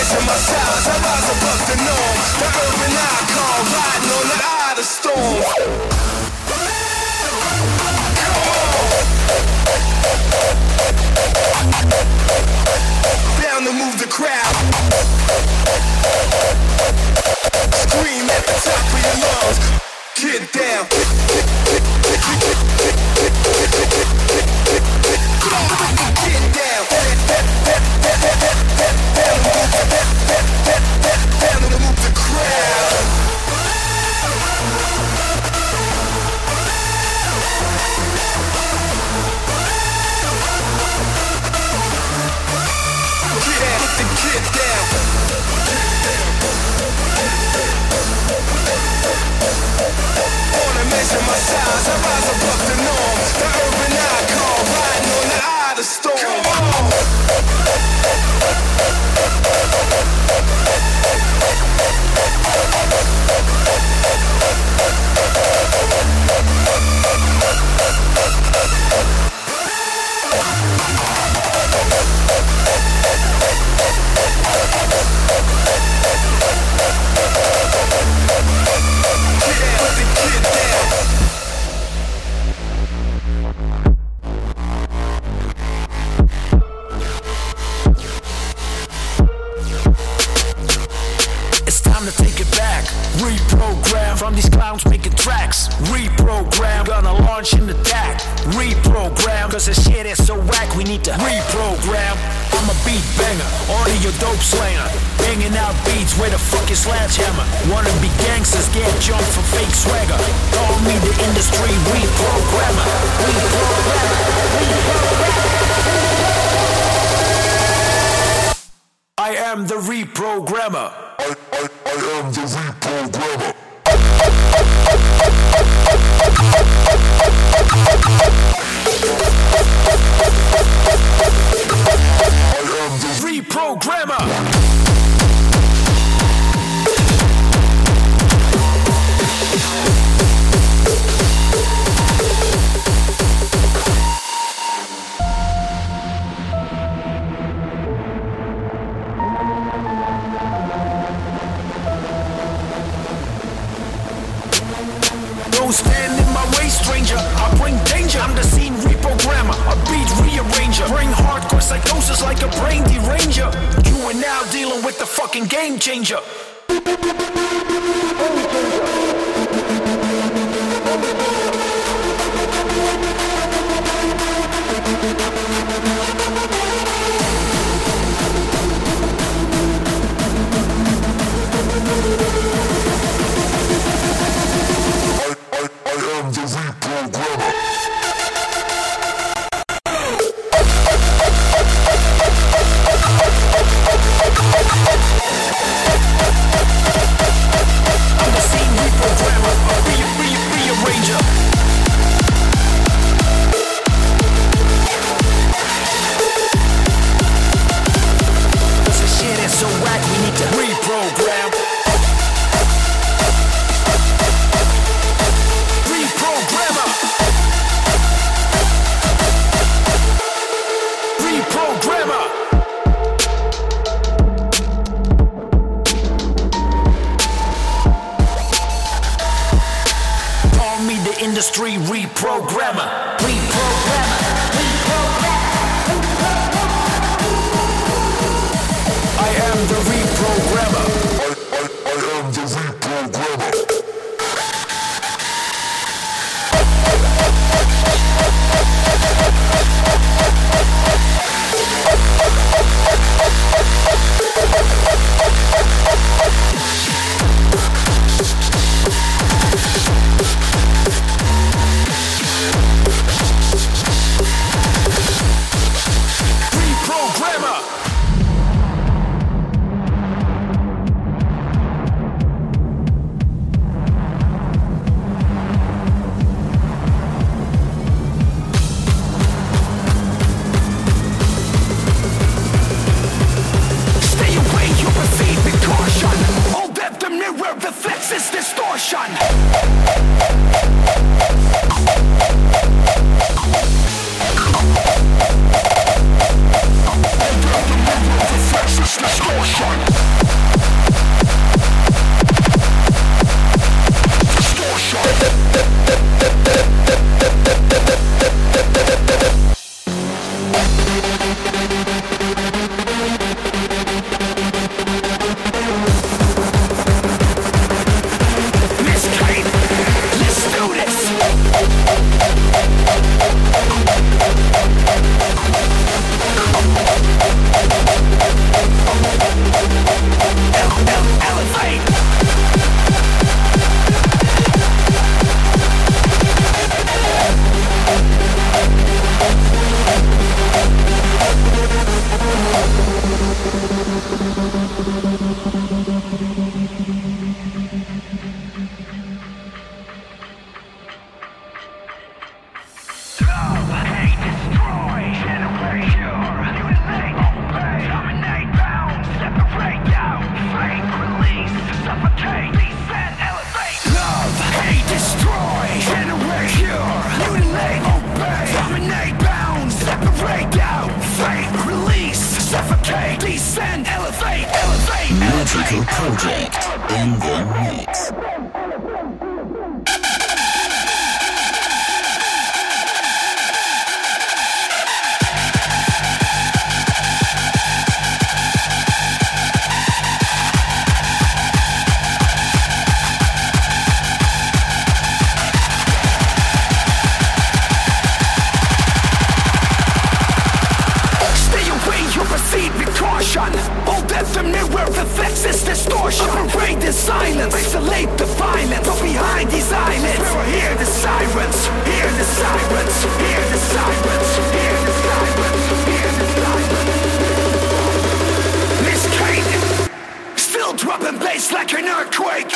measure my size, I rise above the norm. The urban icon, riding on the eye of the storm. Down to move the crowd. Scream at the top of your lungs. Get down. Get down. Down to move the crowd. Get down. Wanna measure my size, I rise above the norm. The urban icon, riding on the eye of the storm. Come on. Reprogram from these clowns making tracks. Reprogram, gonna launch an attack. Reprogram, cause this shit is so whack, we need to reprogram. I'm a beat banger, audio dope slanger. Banging out beats with a fucking sledgehammer. Wanna be gangsters, get jumped for fake swagger. Call me the industry reprogrammer. I am the reprogrammer. I am the reprogrammer. I am the reprogrammer. Don't stand in my way, stranger. I bring danger. I'm the scene reprogrammer, a beat rearranger. Bring hardcore psychosis like a brain deranger. You are now dealing with the fucking game changer. Industry reprogrammer. I am the reprogrammer. I am the reprogrammer. Distortion. Magical Project in the mix. Silence, isolate the violence. From behind these eyelids, we will hear the sirens, hear the sirens, hear the sirens, hear the sirens, hear the sirens. Miss Kate, still dropping bass like an earthquake.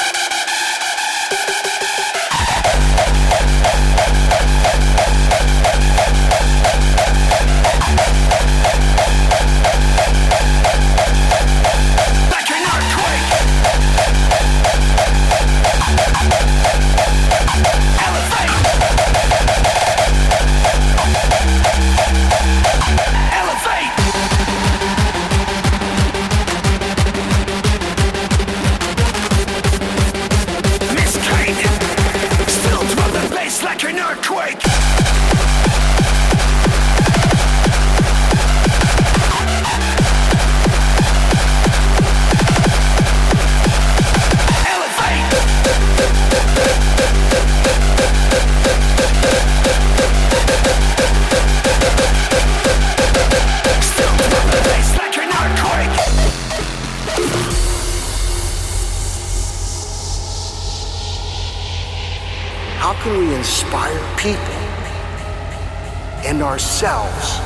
How can we inspire people and ourselves?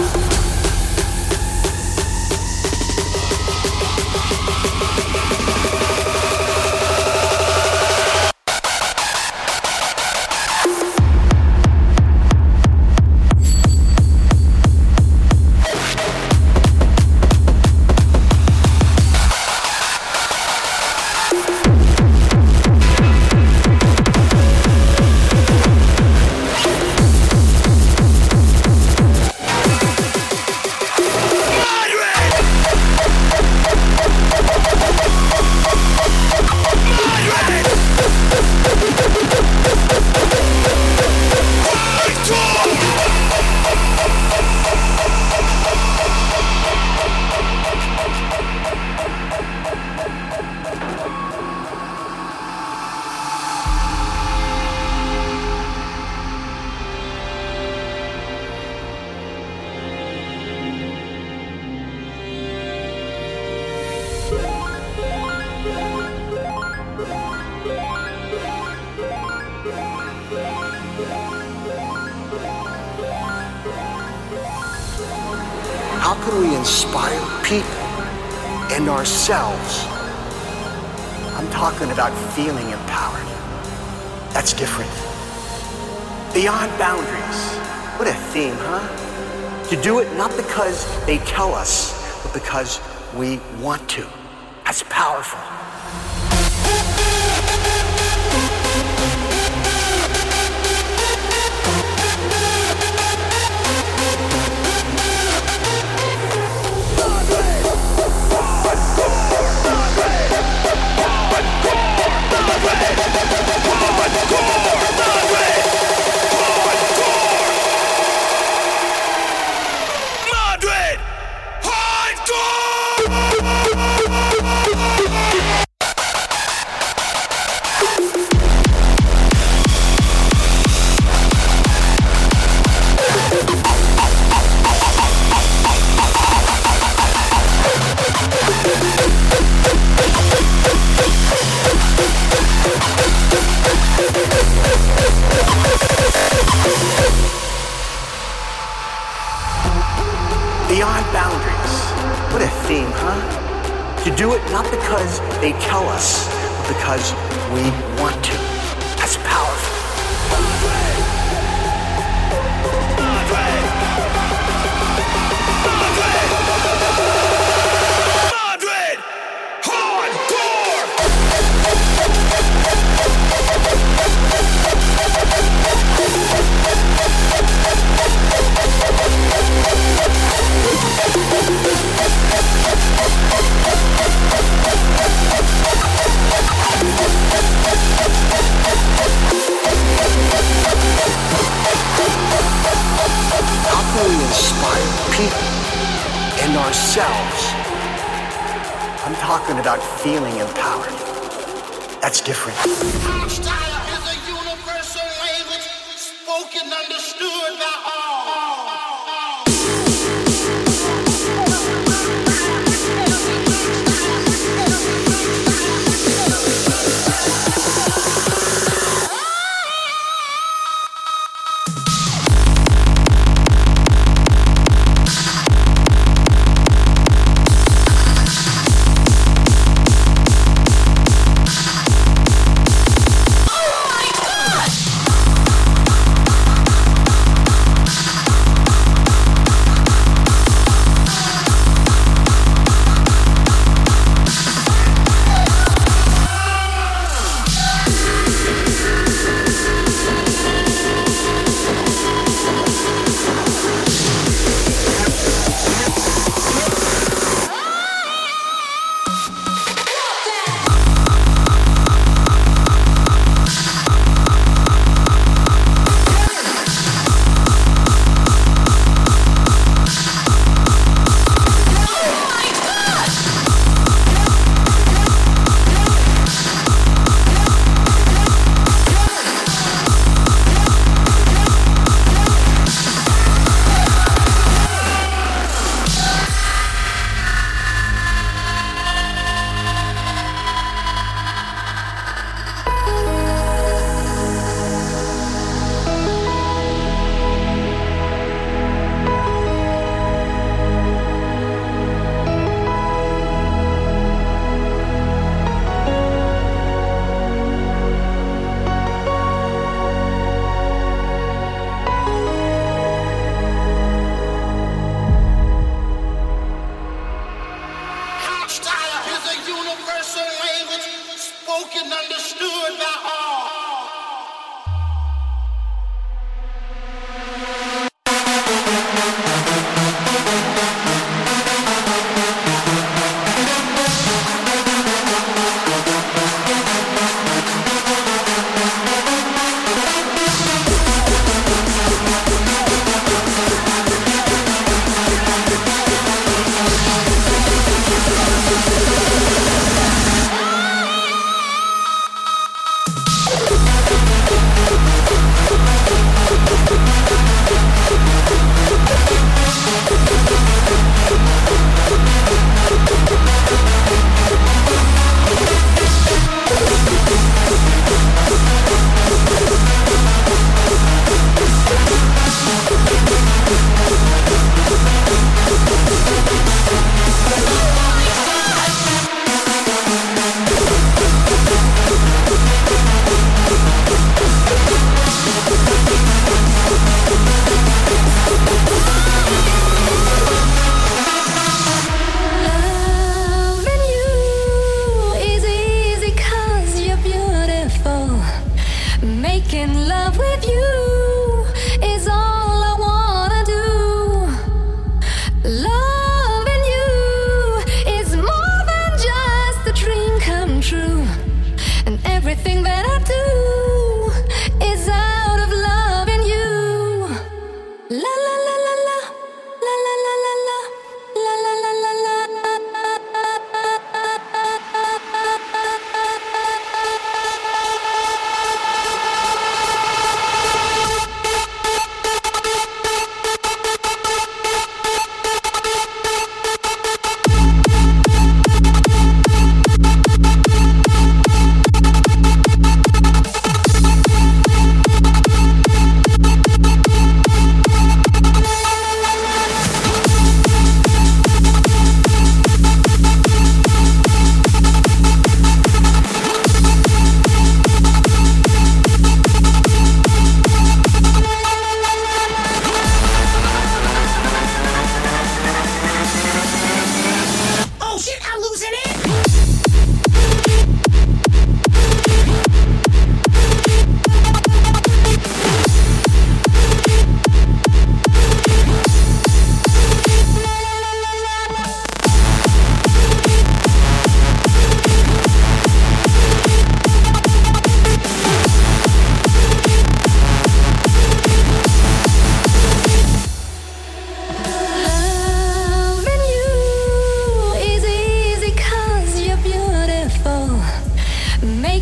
How can we inspire people and ourselves? I'm talking about feeling empowered. That's different. Beyond boundaries. What a theme, huh? To do it not because they tell us, but because we want to. That's powerful. Madrid, hardcore! us, but because we want to. That's powerful. How can we inspire people and ourselves? I'm talking about feeling empowered. That's different. Our style is a universal language, spoken, understood by all.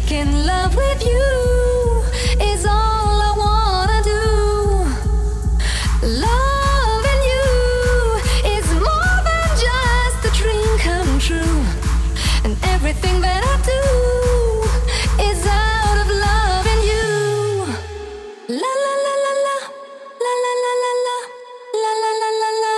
making love with you is all I wanna do. Loving you is more than just a dream come true. And everything that I do is out of loving you. La la la la la, la la la la la, la la la la la.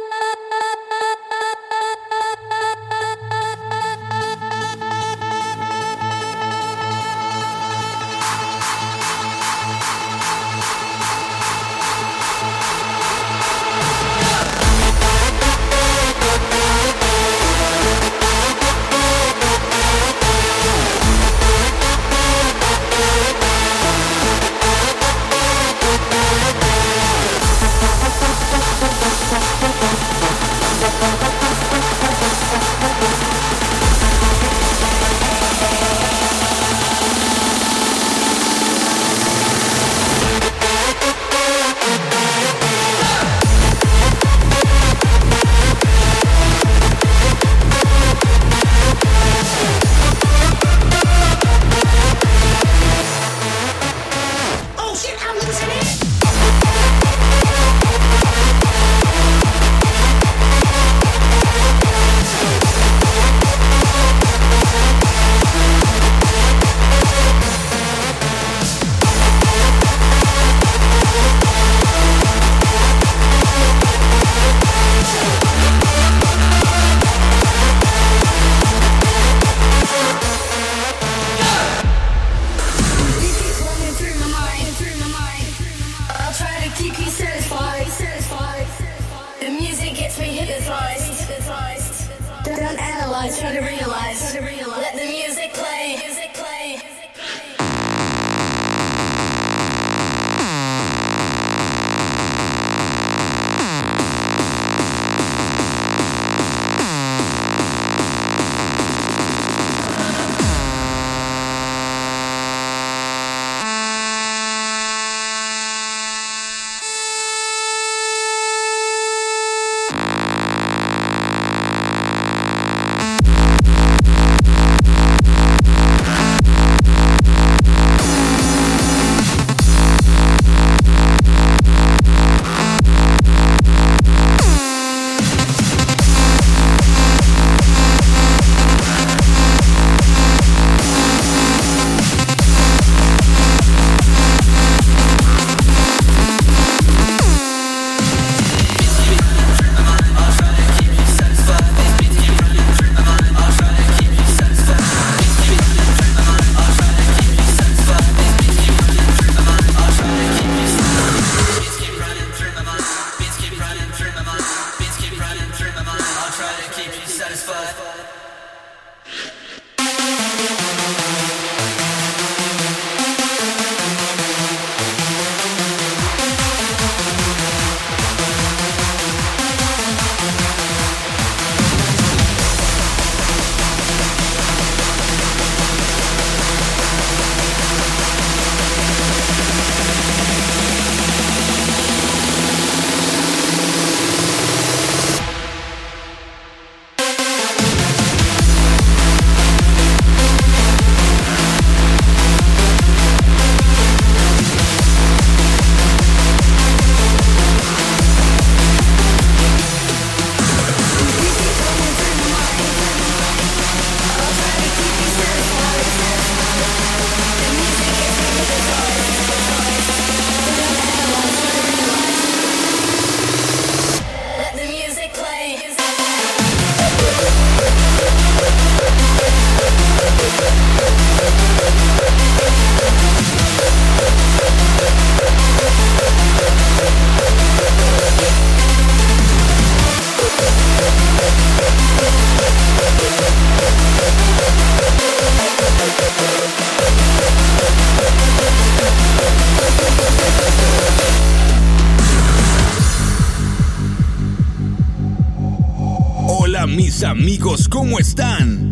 mis amigos, ¿cómo están?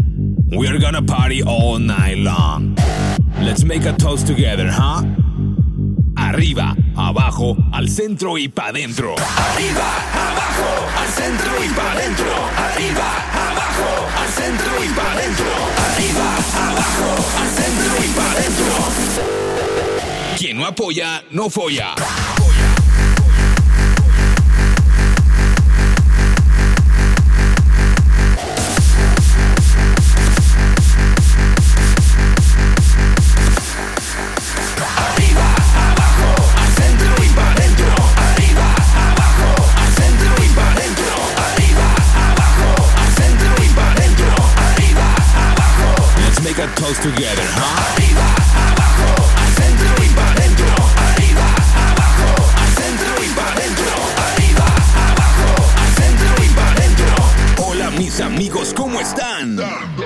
We're gonna party all night long. Let's make a toast together, huh? Arriba, abajo, al centro y pa' dentro. Arriba, abajo, al centro y pa' dentro. Arriba, abajo, al centro y pa' dentro. Arriba, abajo, al centro. Quien no apoya, no folla. Make a toast together, huh? Arriba, abajo, al centro y para dentro. Arriba, abajo, al centro y para dentro. Arriba, abajo, al centro y para dentro. Hola mis amigos, ¿cómo están?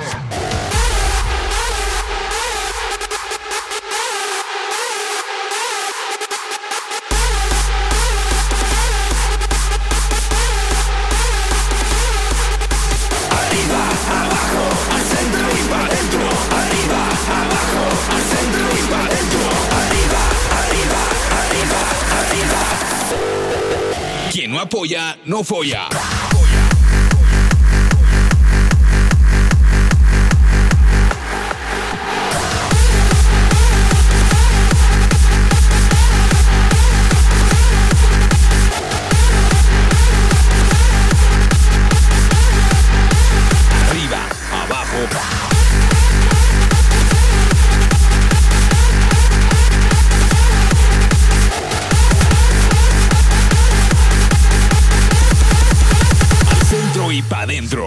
Quien no apoya, no folla. Arriba, abajo. Y pa' dentro.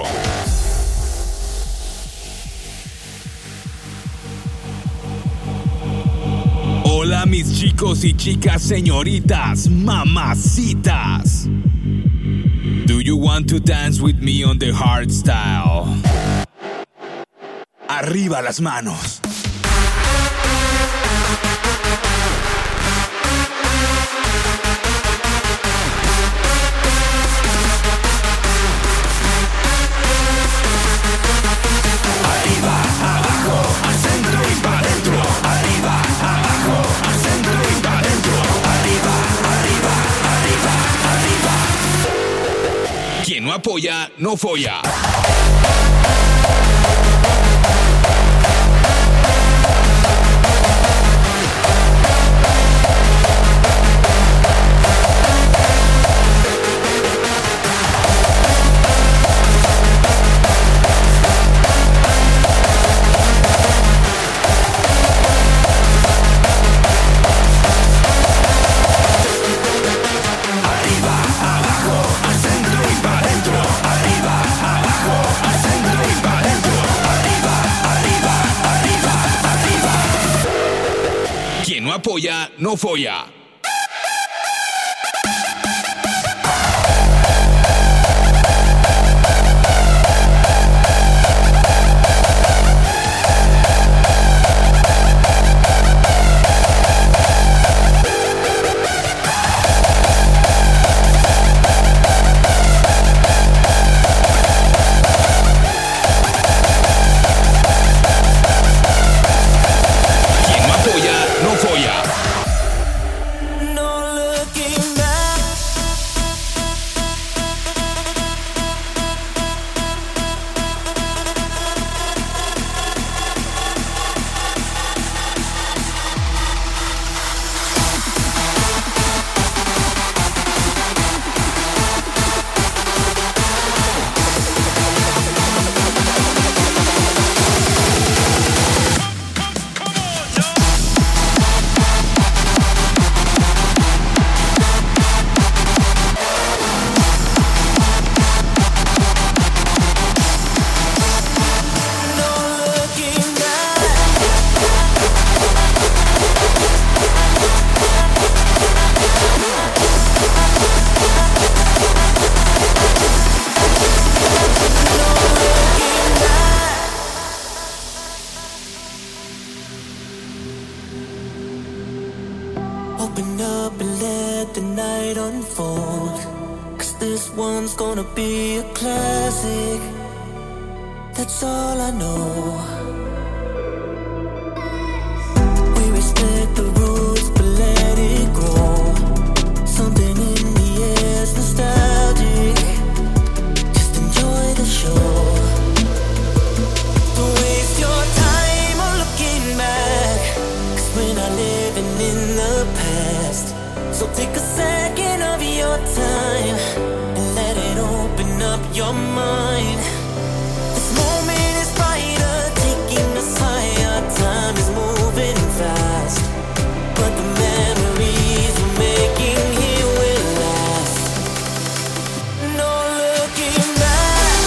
Hola mis chicos y chicas, señoritas, mamacitas. Do you want to dance with me on the hard style? Arriba las manos. Quien no apoya, no folla. Quien no apoya, no folla. Open up and let the night unfold, 'cause this one's gonna be a classic. That's all I know. We respect the rules, but let it grow. Something in the air's nostalgic. Just enjoy the show. Don't waste your time on looking back, 'cause we're not living in the So take a second of your time and let it open up your mind. This moment is brighter, taking us higher. Time is moving fast, but the memories we're making here will last. No looking back.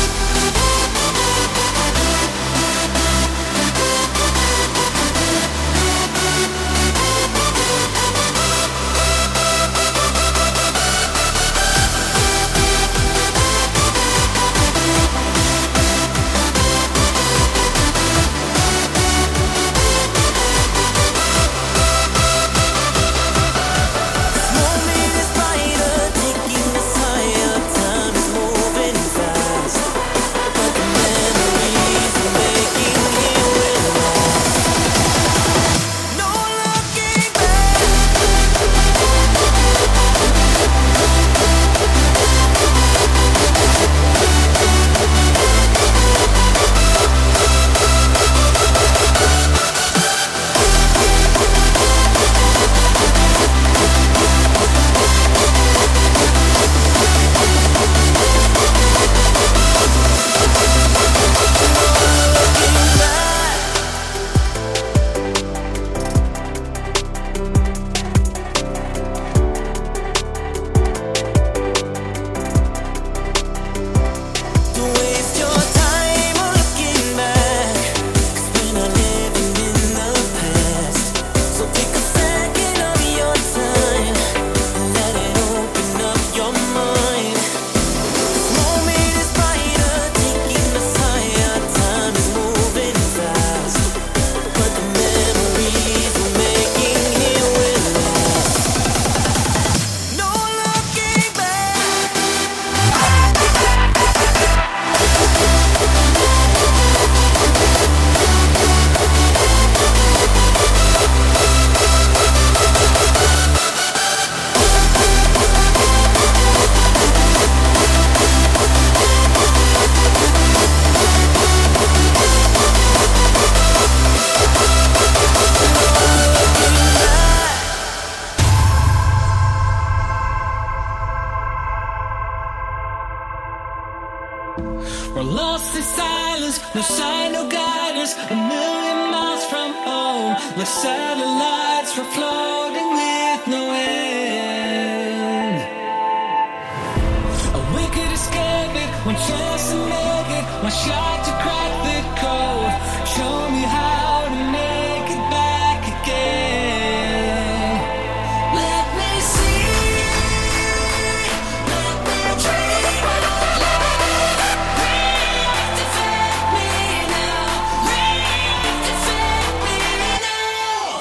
We're lost in silence, no sign, no guidance. A million miles from home, like satellites, we're floating with no end. We could escape it, one chance to make it, one shot to crack the code. Show me how to make it back again. Let me see, let me dream out loud. Reactivate me now, reactivate me now.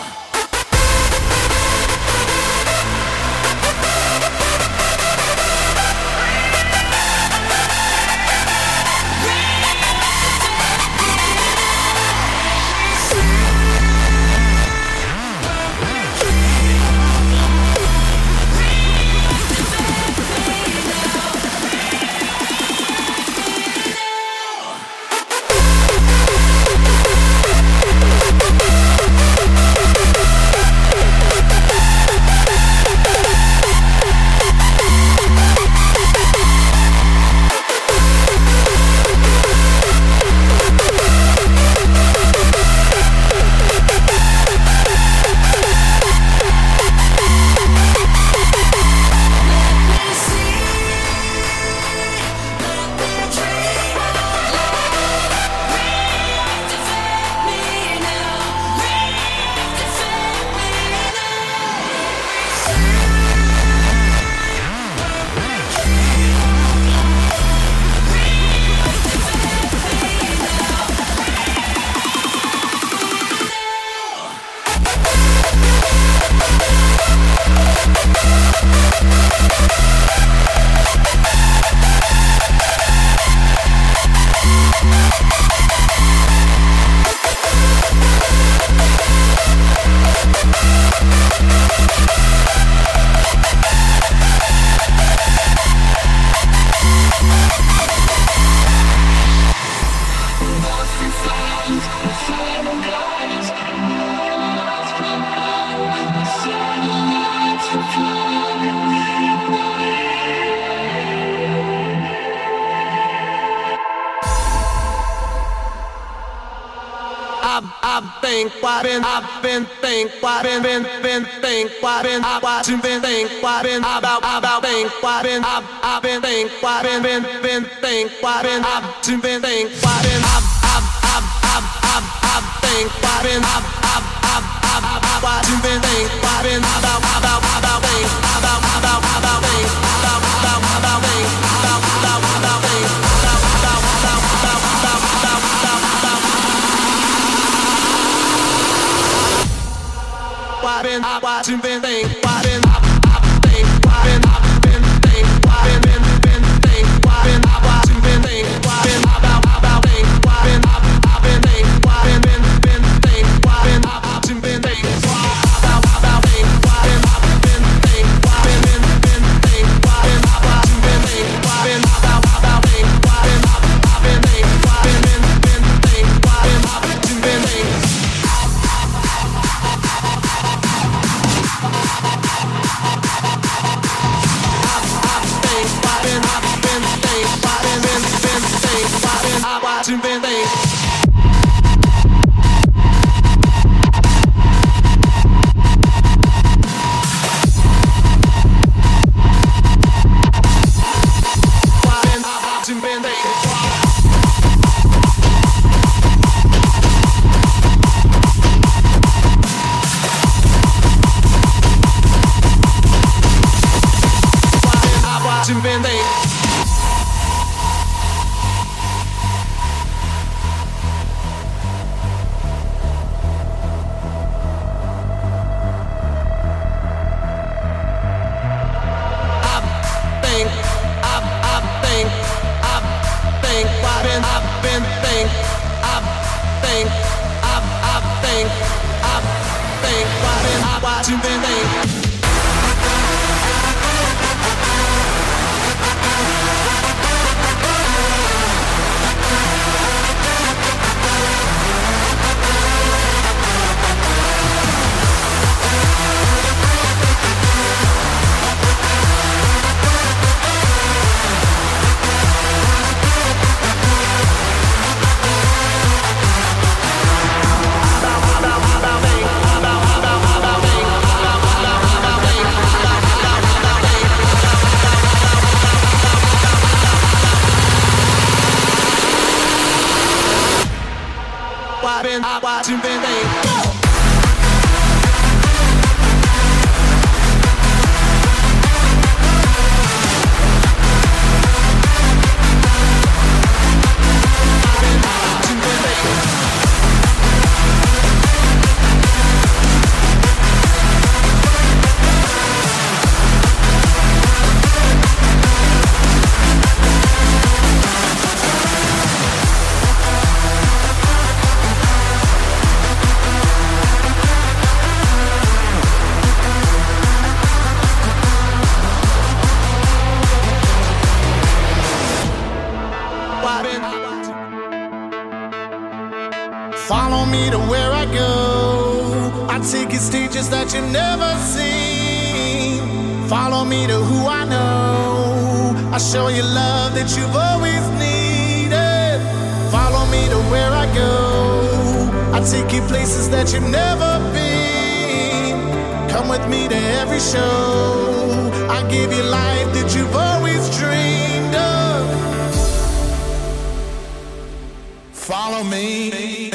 From think, what been, I've been think, what been think, what been, what you been think, what been about think, what been, I've been think, what been think, what been, you been think, what been, I've think, what been, what you been think, what been about think, about think, about think, what been, what you been think, what been, think, what been, think, what been, think, what been, what you been think, what been, about think, what been, think, what been, think, what been, you been think, about think, what been, think, what been, think, what been, what you been think, what been, about think, what been, think, what been, think, what been, you been think. I've been think. Follow me to where I go. I take you stages that you've never seen. Follow me to who I know. I show you love that you've always needed. Follow me to where I go. I take you places that you've never been. Come with me to every show. I give you life that you've always dreamed of. Follow me.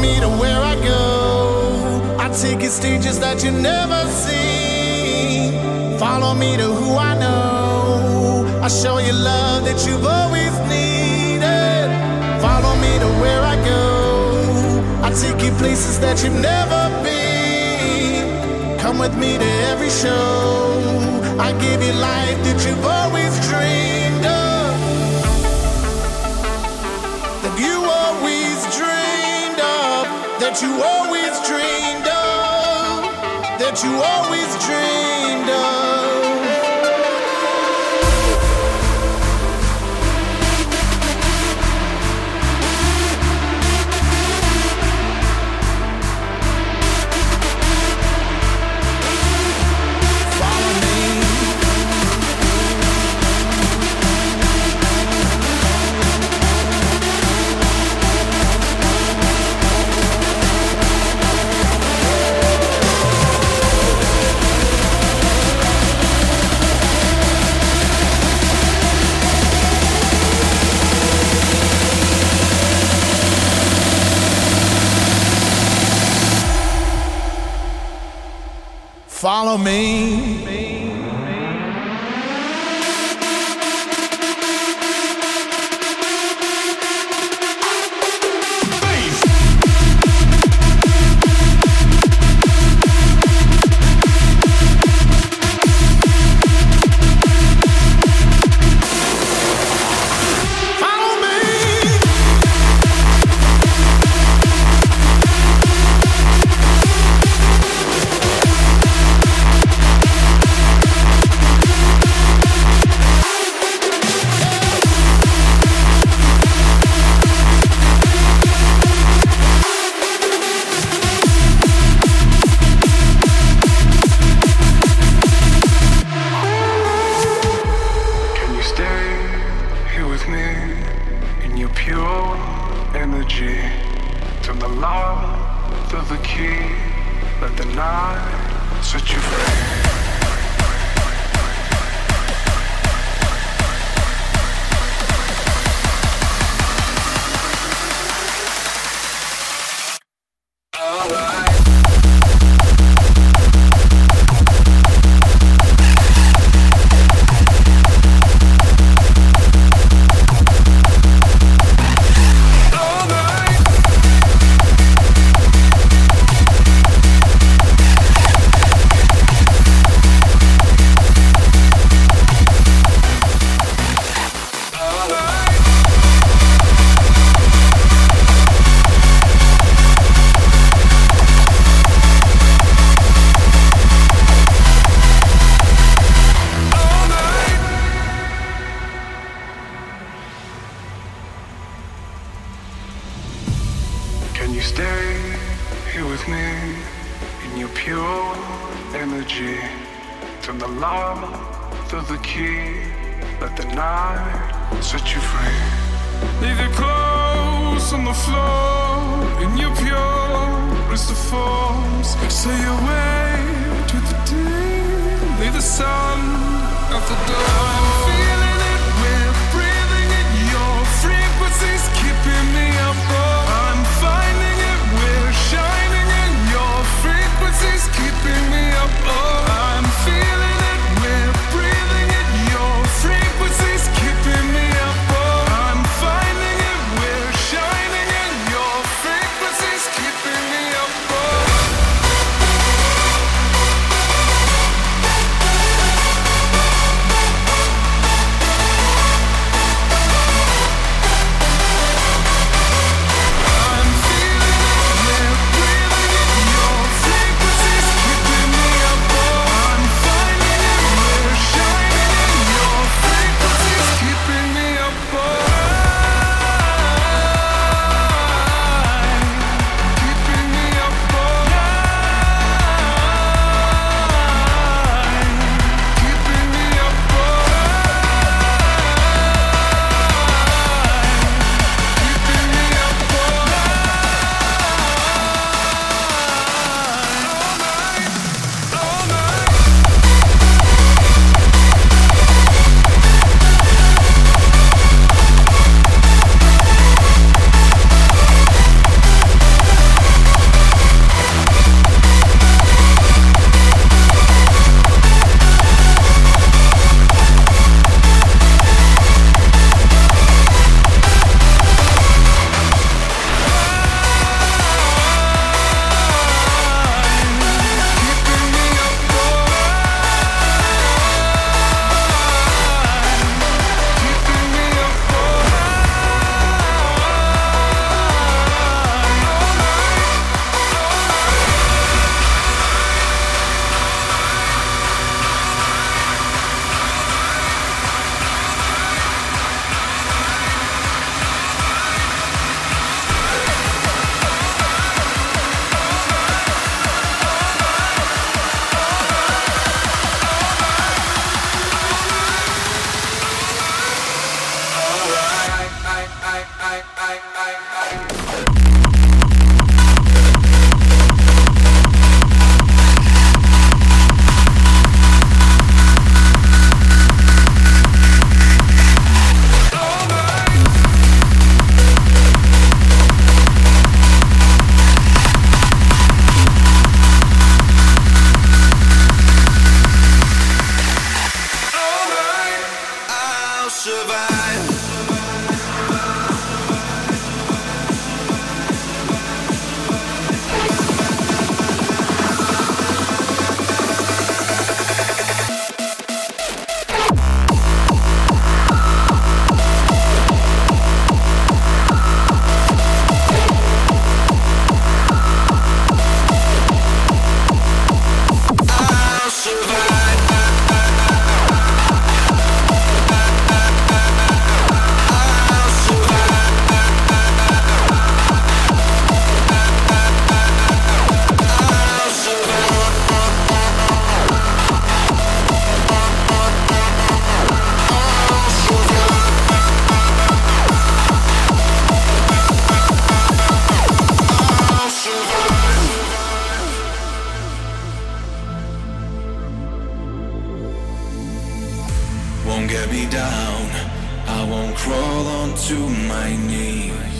me to where I go. I take you stages that you never seen. Follow me to who I know. I show you love that you've always needed. Follow me to where I go. I take you places that you've never been. Come with me to every show. I give you life that you've always dreamed of. That you always dreamed of. That you always dreamed of. That you always dreamed of. Follow me. Won't get me down, I won't crawl onto my knees.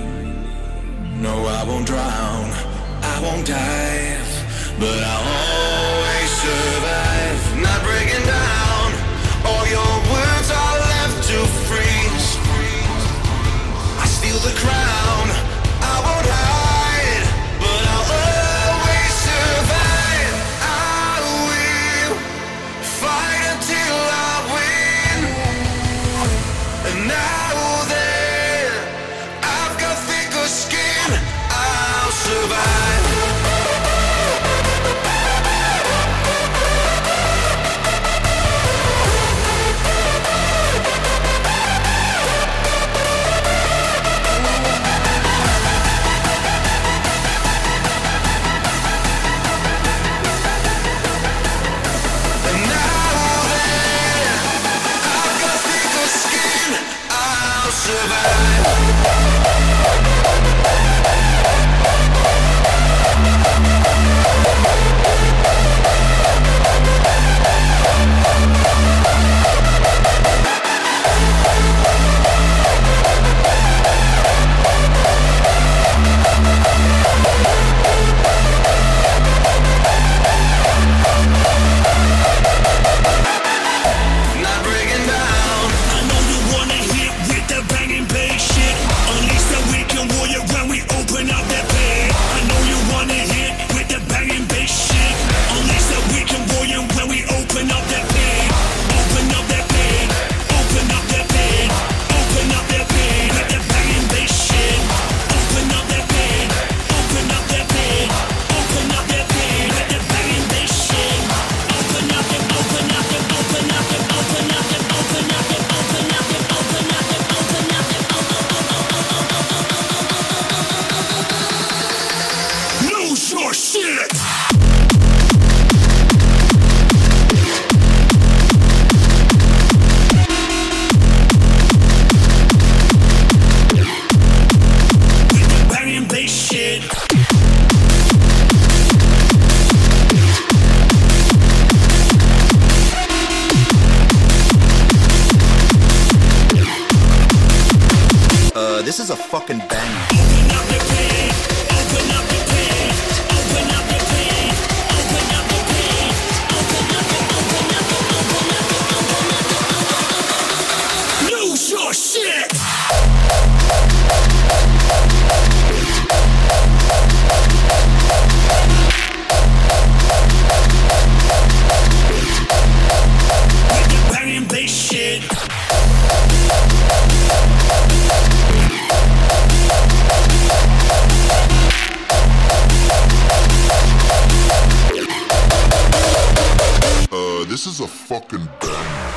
No, I won't drown, I won't dive, but I'll always survive. Not breaking down, all your words are left to freeze. I steal the crown, I won't hide, but I'll always survive. I will fight until I win. And now that I've got thicker skin, I'll survive. And now that I've got thicker skin, I'll survive. Not breaking down. I know you wanna hit with the banging bass shit. Unleash the weekend warrior when we open up that page. I know you wanna hit with the banging bass shit. Unleash the weekend warrior when we open up that page. Open up that page. Open up that page. Open up that page with the banging bass shit. Open up that page. Open up that page. Open up that page with the banging bass shit. Open up it. Open up it. Open up it. Open up it. Open up it. Open up it. Open up it. Open up it. Lose your shit. With the banging bass shit. This is a fucking banger. Open up the page. Open up the page. Open up the page. Open up the page. Open up the. Open up the. Open up the. Lose your shit. With the banging bass shit. This is a fucking banger.